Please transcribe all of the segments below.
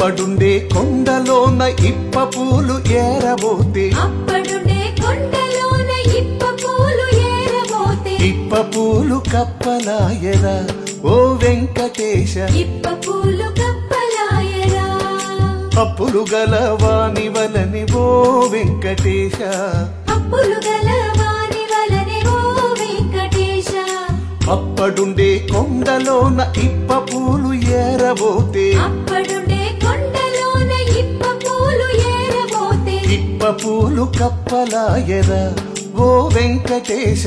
అప్పడుండే కొండలోన ఇప్ప పూలు ఏరబోతే ఇప్ప పూలు కప్పలాయరా ఓ వెంకటేశ అప్పులు గల వాని వలని ఓ వెంకటేశ అప్పడుండే కొండలోన ఇప్ప పూలు ఏరబోతే ఇప్ప పూలు కప్పలాయరా ఓ వెంకటేశ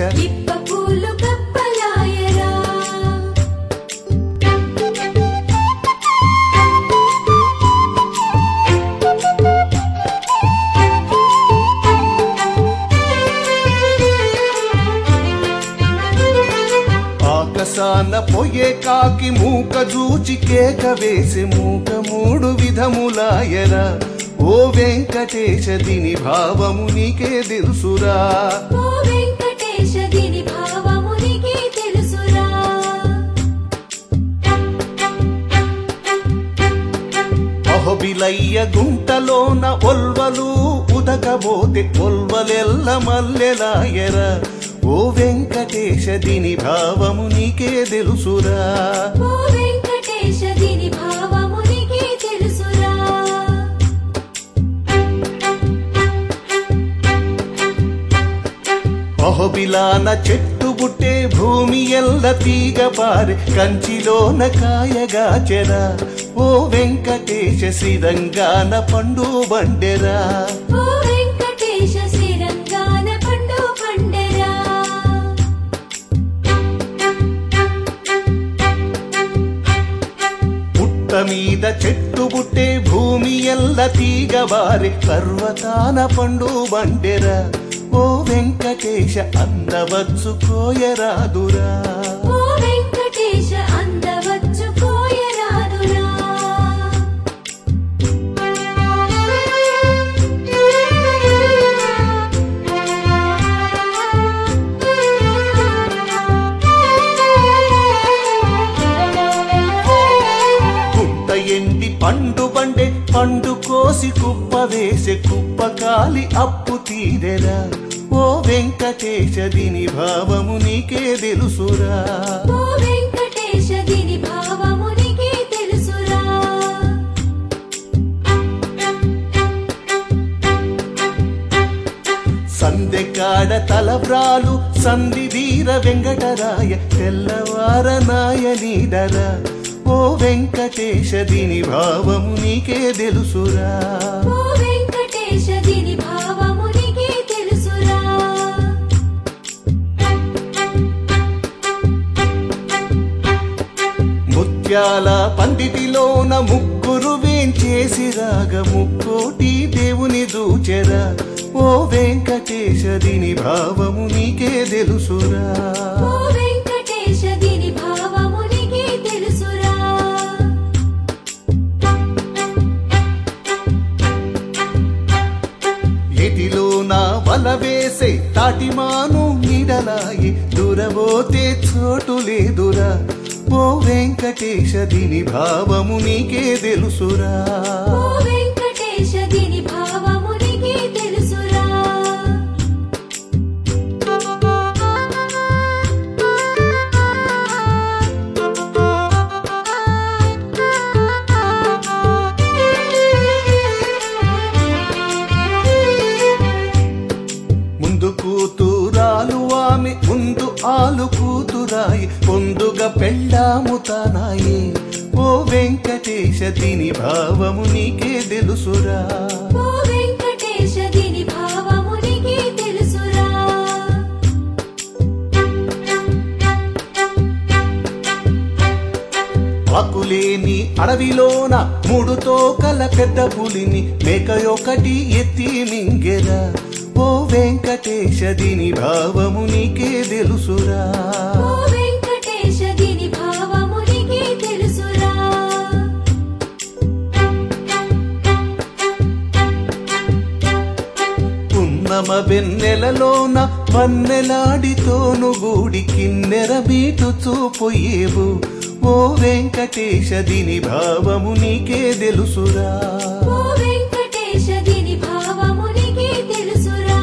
ఆకాశాన పోయే కాకి మూక జూచి కేక వేసే మూక మూడు విధములాయరా ఓ వెంకటేశ దీని భావము నీకే తెలుసురా అహోబిలయ్య గుంటలోన ఒల్వలు ఉదకబోతే ఒల్వలెల్ల మల్లెలాయరా ఓ వెంకటేశ దీని భావము నీకే తెలుసురా అహోబిలాన చెట్టు బుట్టే భూమి ఎల్ల తీగ పారే కంచిలోన కాయగాచెరా ఓ వెంకటేశ శ్రీరంగాన పండు బండెరా పుట్ట మీద చెట్టు బుట్టే భూమి ఎల్ల తీగ బారే పర్వతాన పండు బండెరా ఓ వెంకటేశ అందవచ్చు కోయరాదురా కుంట ఎండి పండు బండే పండు కోసి కుప్ప వేసే కుప్ప కాలి అప్పు తీరెరా ఓ వెంకటేశ దీని భావము నీకే తెలుసురా సందెకాడ తలబ్రాలు సందిదీర వెంకటరాయ తెల్లవారనాయ నీడరా ఓ వెంకటేశ దీని భావము నీకే తెలుసురా ముత్యాల పందిటిలోన ముగ్గురు వేంచేసి రాగ ముక్కోటి దేవుని దూచెరా ఓ వెంకటేశ దీని భావము నీకే తెలుసురా ఎటిలోన వల వేసే తాటిమాను నీడలాయి దూరబోతే చోటు లేదురా ఓ వెంకటేశ దీని భావము నీకే తెలుసురా ముందు కూతురాలు ఆమె ముందు ఆలు కూతురాయి పొందుగా పెళ్ళాముతానాయి ఓ వెంకటేశ దీని భావము నీకే తెలుసురా ఆకులేని అడవిలోన మూడు తోకల పెద్ద పులిని మేకయొకటి ఎత్తి మింగెరా ఓ వెంకటేశ దీని భావము నీకే తెలుసురా పున్నమ వెన్నెలలోన వన్నెలాడితోను గూడి కిన్నెర మీటుచూ పోయేవు ఓ వెంకటేశ దీని భావము నీకే తెలుసురా. ఓ వెంకటేశ దీని భావము నీకే తెలుసురా.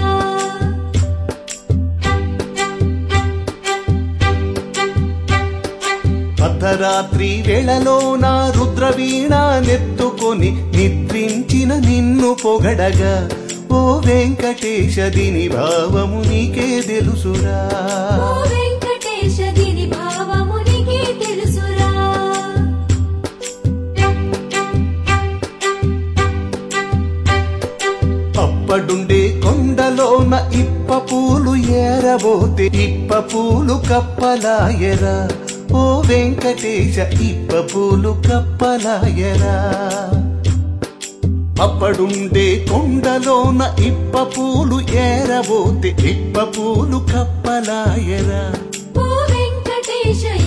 అర్ధరాత్రి వేళలోన రుద్రవీణ నెత్తుకొని నిద్రించిన నిన్ను పొగడగా ఓ వెంకటేశ దీని భావము నీకే తెలుసురా. ఓ వెంకటేశ దీని భావము నీకే తెలుసురా. అప్పడుండే కొండలోన ఇప్ప పూలు ఏరబోతే ఇప్ప పూలు కప్పలాయరా. ఓ వెంకటేశ ఇప్ప పూలు కప్పలాయరా. అప్పడుండే కొండలోన ఇప్ప పూలు ఏరబోతే ఇప్ప పూలు కప్పలాయరా. ఓ వెంకటేశ